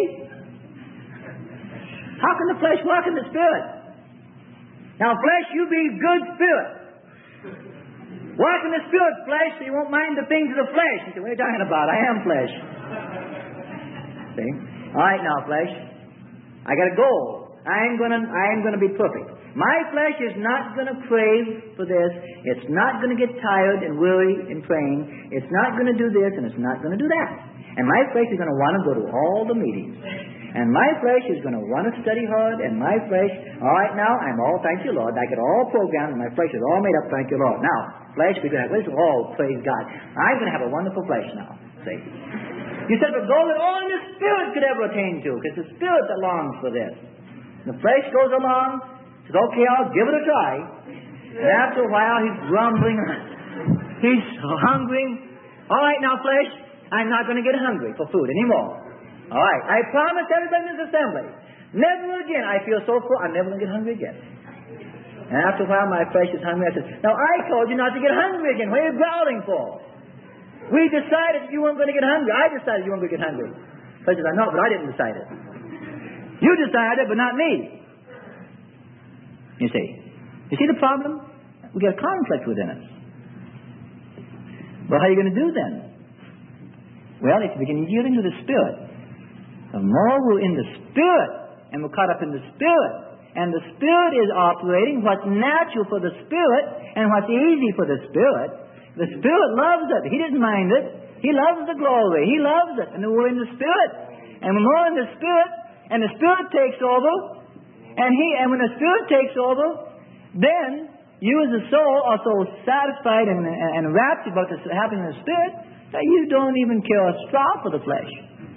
How can the flesh walk in the Spirit? Now flesh, you be good spirit. Walk in the Spirit, flesh, so you won't mind the things of the flesh. You say, what are you talking about? I am flesh. See? All right, now, flesh. I got a goal. I am going to be perfect. My flesh is not going to crave for this. It's not going to get tired and weary in praying. It's not going to do this, and it's not going to do that. And my flesh is going to want to go to all the meetings. And my flesh is going to want to study hard, and my flesh, all right, now, I'm all, thank you, Lord. I get all programmed, and my flesh is all made up, thank you, Lord. Now, flesh, we're going to have wisdom. Oh, praise God. I'm going to have a wonderful flesh now. See? You said the goal that only the Spirit could ever attain to, because the Spirit that longs for this. The flesh goes along, says, okay, I'll give it a try. And after a while, he's grumbling. He's hungry. All right, now, flesh, I'm not going to get hungry for food anymore. All right, I promise everybody in this assembly, never again. I feel so full, I'm never going to get hungry again. And after a while, my flesh is hungry. I said, now, I told you not to get hungry again. What are you growling for? We decided you weren't going to get hungry. I decided you weren't going to get hungry. Flesh says, I know, but I didn't decide it. You decided it, but not me. You see. You see the problem? We got conflict within us. Well, how are you going to do then? Well, if you begin yielding to the Spirit, the more we're in the Spirit, and we're caught up in the Spirit, and the Spirit is operating what's natural for the Spirit and what's easy for the Spirit, the Spirit loves it. He doesn't mind it. He loves the glory. He loves it. And we're in the Spirit. And when we're in the Spirit, and the Spirit takes over, and when the Spirit takes over, then you as a soul are so satisfied and rapt about what's happening in the Spirit that you don't even care a straw for the flesh.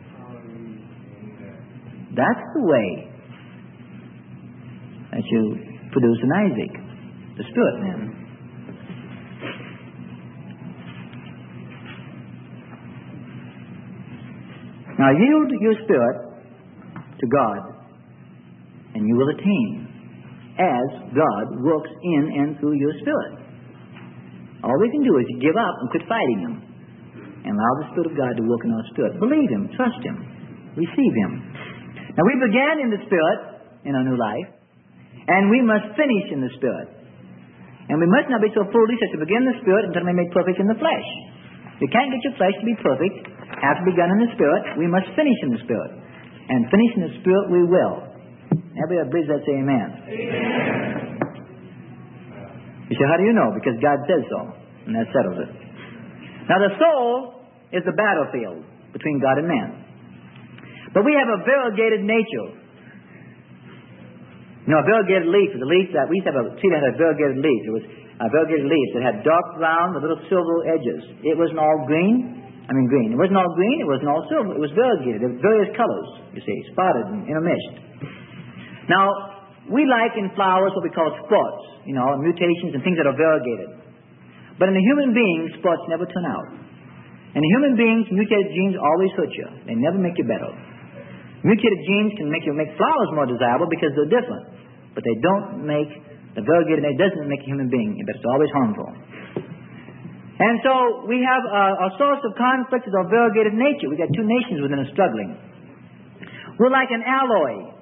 That's the way that you produce an Isaac, the Spirit man. Now yield your spirit to God, and you will attain, as God works in and through your spirit. All we can do is give up and quit fighting Him, and allow the Spirit of God to work in our spirit. Believe Him, trust Him, receive Him. Now we began in the Spirit in our new life, and we must finish in the Spirit. And we must not be so foolish as to begin the Spirit until we be made perfect in the flesh. You can't get your flesh to be perfect after begun in the Spirit. We must finish in the Spirit. And finish in the Spirit we will. Everybody that believes that, say amen. Amen. You say, how do you know? Because God says so. And that settles it. Now the soul is the battlefield between God and man. But we have a variegated nature. You know, a variegated leaf is a leaf that we used to have a tree that had a variegated leaf. It was a variegated leaf that had dark brown with little silver edges. It wasn't all green. Green. It wasn't all green. It wasn't all silver. It was variegated. There were various colors, you see, spotted and intermixed. Now, we like in flowers what we call spots, you know, mutations and things that are variegated. But in a human being, spots never turn out. In human beings, mutated genes always hurt you. They never make you better. Mutated genes can make flowers more desirable because they're different. But they don't make the variegated, it doesn't make a human being, but it's always harmful. And so we have a source of conflict is our variegated nature. We've got two nations within us struggling. We're like an alloy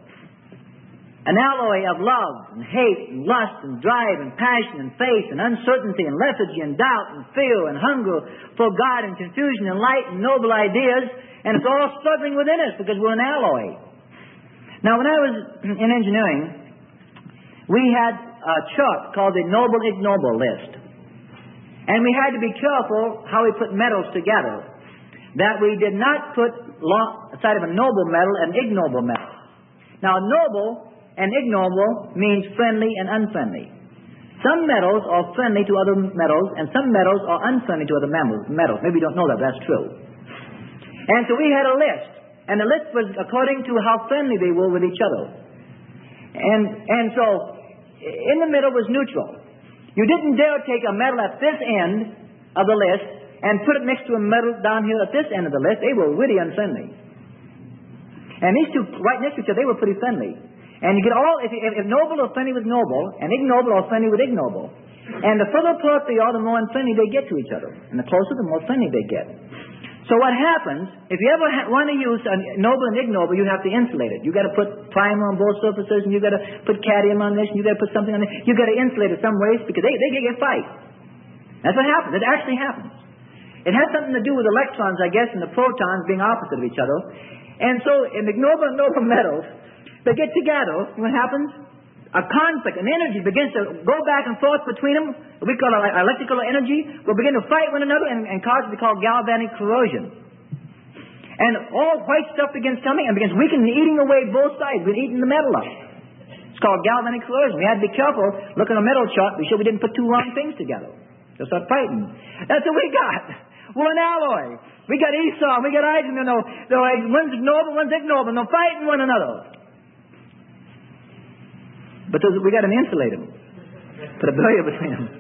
of love and hate and lust and drive and passion and faith and uncertainty and lethargy and doubt and fear and hunger for God and confusion and light and noble ideas. And it's all struggling within us because we're an alloy. Now, when I was in engineering, we had a chart called the Noble-Ignoble list. And we had to be careful how we put metals together, that we did not put aside of a noble metal an ignoble metal. Now, noble and ignoble means friendly and unfriendly. Some metals are friendly to other metals, and some metals are unfriendly to other metals. Maybe you don't know that, but that's true. And so we had a list, and the list was according to how friendly they were with each other. And so in the middle was neutral. You didn't dare take a metal at this end of the list and put it next to a metal down here at this end of the list. They were really unfriendly. And these two, right next to each other, they were pretty friendly. And you get all, if noble or friendly with noble, and ignoble or friendly with ignoble. And the further apart they are, the more unfriendly they get to each other. And the closer, the more friendly they get. So what happens, if you ever want to use a noble and ignoble, you have to insulate it. You've got to put primer on both surfaces, and you've got to put cadmium on this, and you've got to put something on this. You've got to insulate it some ways, because they get fight. That's what happens. It actually happens. It has something to do with electrons, I guess, and the protons being opposite of each other. And so in ignoble and noble metals, they get together, and what happens? A conflict, an energy begins to go back and forth between them. We call it electrical energy. Will begin to fight one another and cause what we call galvanic corrosion. And all white stuff begins coming and begins weakening, eating away both sides. We're eating the metal up. It's called galvanic corrosion. We had to be careful, look at a metal chart, be sure we didn't put two wrong things together. They'll start fighting. That's what we got. We're an alloy. We got Esau, we got Isaac. One's noble, one's ignoble. They're fighting one another. But we got to insulate them. Put a barrier between them.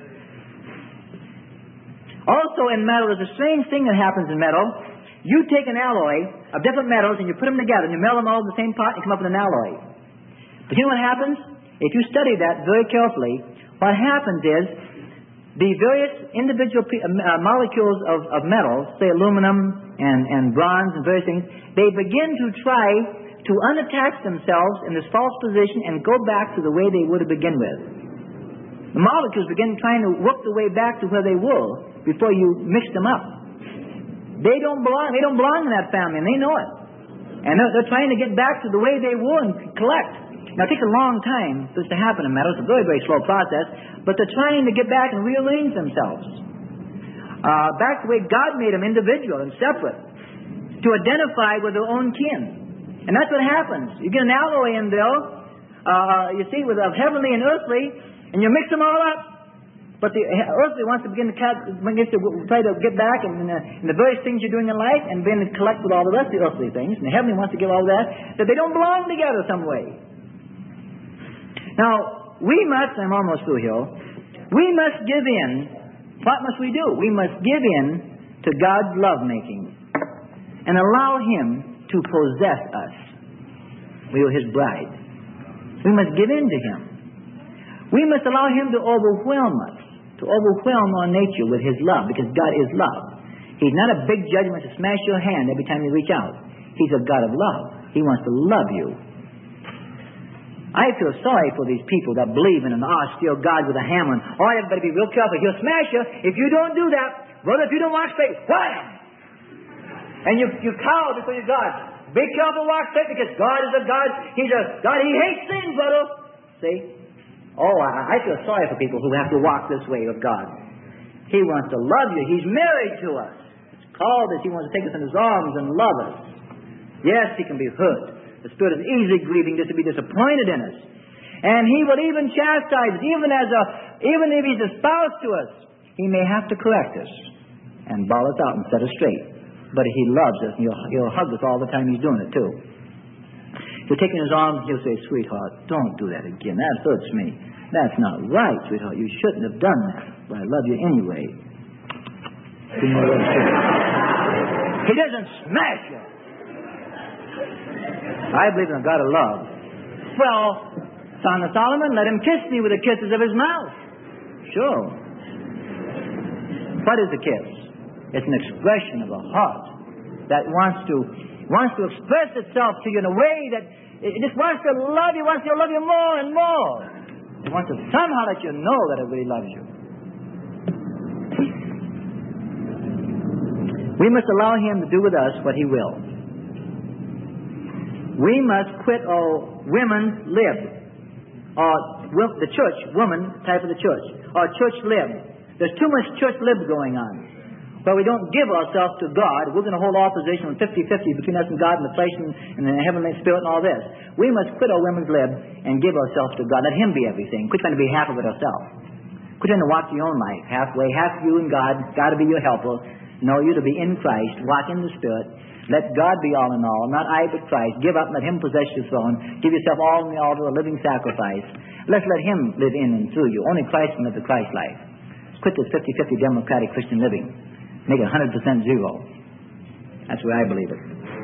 Also in metal, there's a strange thing that happens in metal. You take an alloy of different metals and you put them together and you melt them all in the same pot and come up with an alloy. But you know what happens? If you study that very carefully, what happens is the various individual molecules of metals, say aluminum and bronze and various things, they begin to try to unattach themselves in this false position and go back to the way they were to begin with. The molecules begin trying to work their way back to where they were before you mix them up. They don't belong in that family, and they know it. And they're trying to get back to the way they were and collect. Now, it takes a long time for this to happen in metal. It's a very, very slow process, but they're trying to get back and rearrange themselves. Back the way God made them, individual and separate, to identify with their own kin. And that's what happens. You get an alloy in there, you see, with heavenly and earthly, and you mix them all up. But the earthly wants to begin to try to get back in the various things you're doing in life and begin to collect with all the rest of the earthly things. And the heavenly wants to give all that they don't belong together some way. Now, we must, I'm almost through here, we must give in. What must we do? We must give in to God's love-making and allow Him to possess us. We are His bride. We must give in to Him. We must allow Him to overwhelm us, to overwhelm our nature with His love, because God is love. He's not a big judge who wants to smash your hand every time you reach out. He's a God of love. He wants to love you. I feel sorry for these people that believe in an austere God with a hammer. Oh, you better be real careful. He'll smash you. If you don't do that, brother, if you don't walk straight, wham! And you cower before your God. Be careful, walk straight, because God is a God. He's a God. He hates sin, brother. See? Oh, I feel sorry for people who have to walk this way of God. He wants to love you. He's married to us. It's called us. He wants to take us in His arms and love us. Yes, He can be hurt. The Spirit is easily grieving just to be disappointed in us. And He will even chastise us, even if He's a spouse to us. He may have to correct us and ball us out and set us straight. But He loves us, and He'll hug us all the time He's doing it, too. He'll take in His arms, and He'll say, sweetheart, don't do that again. That hurts me. That's not right, sweetheart. You shouldn't have done that. But I love you anyway. He doesn't smash you. I believe in a God of love. Well, Son of Solomon, let Him kiss me with the kisses of His mouth. Sure. What is a kiss? It's an expression of a heart that wants to express itself to you in a way that it just wants to love you, wants to love you more and more. It wants to somehow let you know that it really loves you. We must allow Him to do with us what He will. We must quit our women's lib, or the church, woman type of the church, or church lib. There's too much church lib going on. where we don't give ourselves to God. We're going to hold our position on 50-50 between us and God and the flesh and the heavenly spirit and all this. We must quit our women's lib and give ourselves to God. Let Him be everything. Quit trying to be half of it ourselves. Quit trying to walk your own life halfway. Half you and God. God to be your helper. No, you to be in Christ. Walk in the Spirit. Let God be all in all. Not I, but Christ. Give up and let Him possess your throne. Give yourself all on the altar, a living sacrifice. Let's let Him live in and through you. Only Christ can live the Christ life. Quit this 50-50 democratic Christian living. Make it 100% zero. That's where I believe it.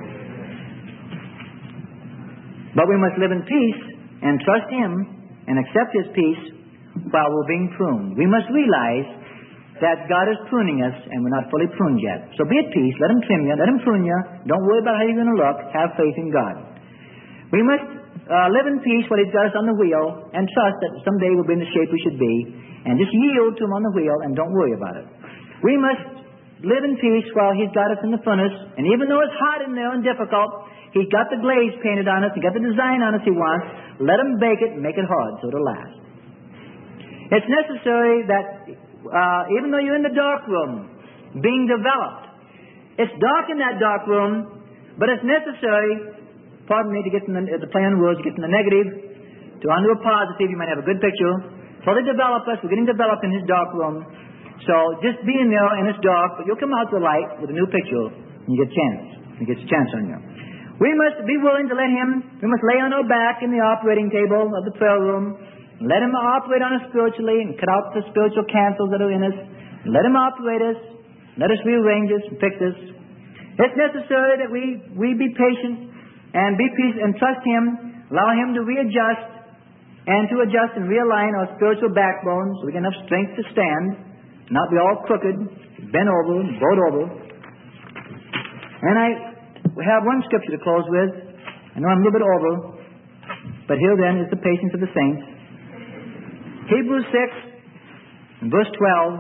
But we must live in peace and trust Him and accept His peace while we're being pruned. We must realize that God is pruning us and we're not fully pruned yet. So be at peace. Let Him trim you. Let Him prune you. Don't worry about how you're going to look. Have faith in God. We must live in peace while He's got us on the wheel and trust that someday we'll be in the shape we should be, and just yield to Him on the wheel and don't worry about it. We must live in peace while He's got us in the furnace, and even though it's hot in there and difficult, He's got the glaze painted on us, He's got the design on us He wants. Let Him bake it and make it hard so it'll last. It's necessary that even though you're in the dark room being developed, it's dark in that dark room, but it's necessary, pardon me, to get from the play on words, to get from the negative to onto a positive. You might have a good picture. Fully develop us. We're getting developed in His dark room. So just be in there and it's dark, but you'll come out to the light with a new picture and you get a chance. He gets a chance on you. We must be willing to let Him, we must lay on our back in the operating table of the prayer room. Let Him operate on us spiritually and cut out the spiritual cancers that are in us. Let Him operate us. Let us rearrange us and fix us. It's necessary that we be patient and be peace and trust Him. Allow Him to readjust and to adjust and realign our spiritual backbone so we can have strength to stand, not be all crooked, bent over, bowed over. And we have one scripture to close with. I know I'm a little bit over, but here then is the patience of the saints. Hebrews 6, verse 12.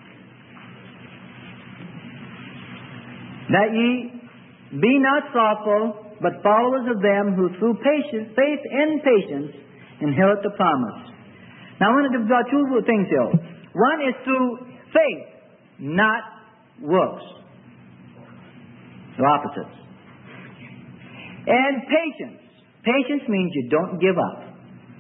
That ye be not slothful, but followers of them who through faith and patience inherit the promise. Now I want to draw two things here. One is through faith, not works. They're opposites. And patience. Patience means you don't give up.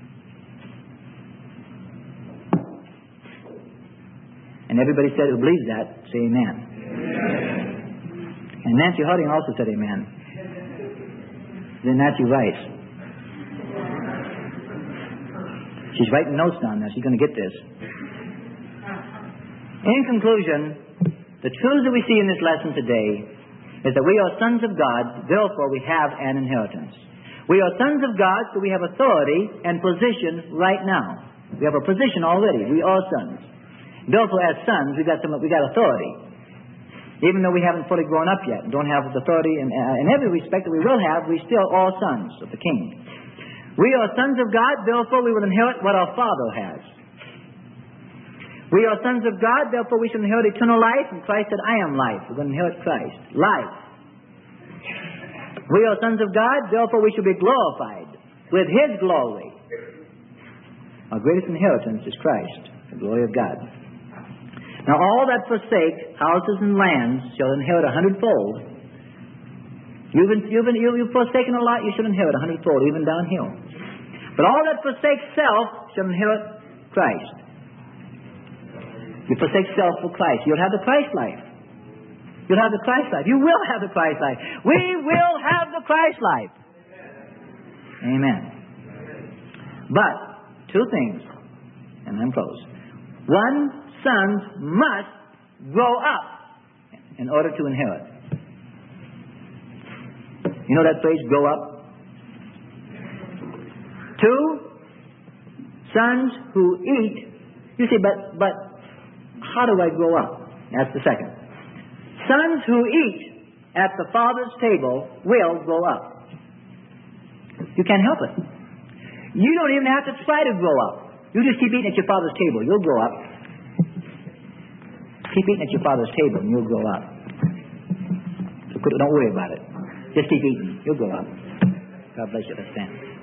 And everybody said who believes that, say amen. And Nancy Harding also said amen. Then Nancy Rice. She's writing notes down there. She's going to get this. In conclusion, the truths that we see in this lesson today is that we are sons of God, therefore we have an inheritance. We are sons of God, so we have authority and position right now. We have a position already. We are sons. Therefore, as sons, we got authority. Even though we haven't fully grown up yet and don't have authority in every respect that we will have, we still are sons of the King. We are sons of God, therefore we will inherit what our Father has. We are sons of God, therefore we shall inherit eternal life, and Christ said, I am life. We're going to inherit Christ. Life. We are sons of God, therefore we shall be glorified with His glory. Our greatest inheritance is Christ, the glory of God. Now all that forsake houses and lands shall inherit 100-fold. You've forsaken a lot, you shall inherit 100-fold, even downhill. But all that forsake self shall inherit Christ. You forsake self for Christ, you'll have the Christ life. You'll have the Christ life. You will have the Christ life. We will have the Christ life. Amen. But two things, and I'm close. One, sons must grow up in order to inherit. You know that phrase, grow up? Two, sons who eat. You say, but how do I grow up? That's the second. Sons who eat at the Father's table will grow up. You can't help it. You don't even have to try to grow up. You just keep eating at your Father's table. You'll grow up. Keep eating at your Father's table and you'll grow up. So don't worry about it. Just keep eating. You'll grow up. God bless you. Let's stand.